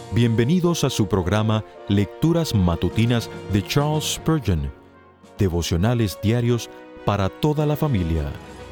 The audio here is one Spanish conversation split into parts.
Bienvenidos a su programa Lecturas Matutinas de Charles Spurgeon, devocionales diarios para toda la familia.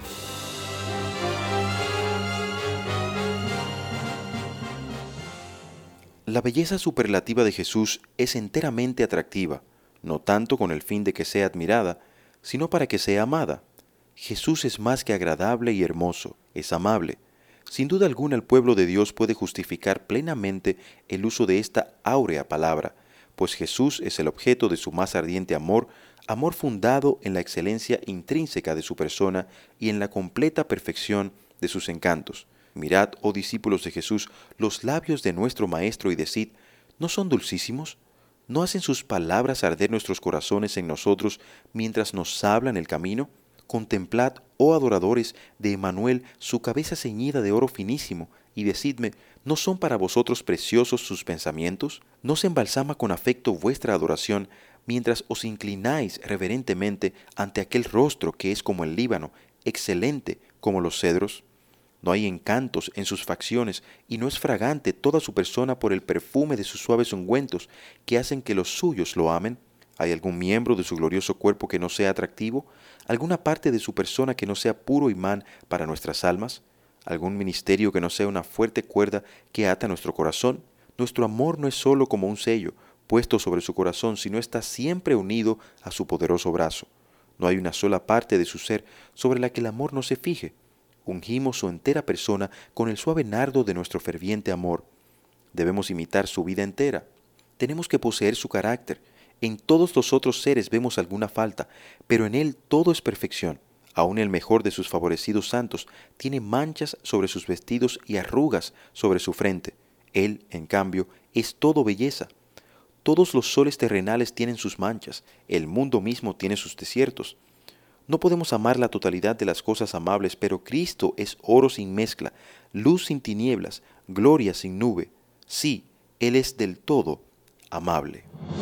La belleza superlativa de Jesús es enteramente atractiva, no tanto con el fin de que sea admirada, sino para que sea amada. Jesús es más que agradable y hermoso, es amable. Sin duda alguna el pueblo de Dios puede justificar plenamente el uso de esta áurea palabra, pues Jesús es el objeto de su más ardiente amor, amor fundado en la excelencia intrínseca de su persona y en la completa perfección de sus encantos. Mirad, oh discípulos de Jesús, los labios de nuestro Maestro y decid, ¿no son dulcísimos? ¿No hacen sus palabras arder nuestros corazones en nosotros mientras nos habla en el camino? Contemplad, oh adoradores de Emmanuel, su cabeza ceñida de oro finísimo, y decidme, ¿no son para vosotros preciosos sus pensamientos? ¿No se embalsama con afecto vuestra adoración, mientras os inclináis reverentemente ante aquel rostro que es como el Líbano, excelente como los cedros? No hay encantos en sus facciones, y no es fragante toda su persona por el perfume de sus suaves ungüentos que hacen que los suyos lo amen. ¿Hay algún miembro de su glorioso cuerpo que no sea atractivo? ¿Alguna parte de su persona que no sea puro imán para nuestras almas? ¿Algún ministerio que no sea una fuerte cuerda que ata nuestro corazón? Nuestro amor no es solo como un sello puesto sobre su corazón, sino está siempre unido a su poderoso brazo. No hay una sola parte de su ser sobre la que el amor no se fije. Ungimos su entera persona con el suave nardo de nuestro ferviente amor. Debemos imitar su vida entera. Tenemos que poseer su carácter. En todos los otros seres vemos alguna falta, pero en Él todo es perfección. Aún el mejor de sus favorecidos santos tiene manchas sobre sus vestidos y arrugas sobre su frente. Él, en cambio, es todo belleza. Todos los soles terrenales tienen sus manchas, el mundo mismo tiene sus desiertos. No podemos amar la totalidad de las cosas amables, pero Cristo es oro sin mezcla, luz sin tinieblas, gloria sin nube. Sí, Él es del todo amable.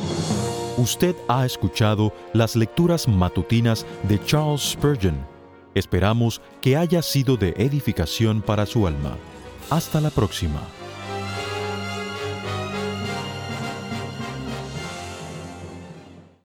Usted ha escuchado las lecturas matutinas de Charles Spurgeon. Esperamos que haya sido de edificación para su alma. Hasta la próxima.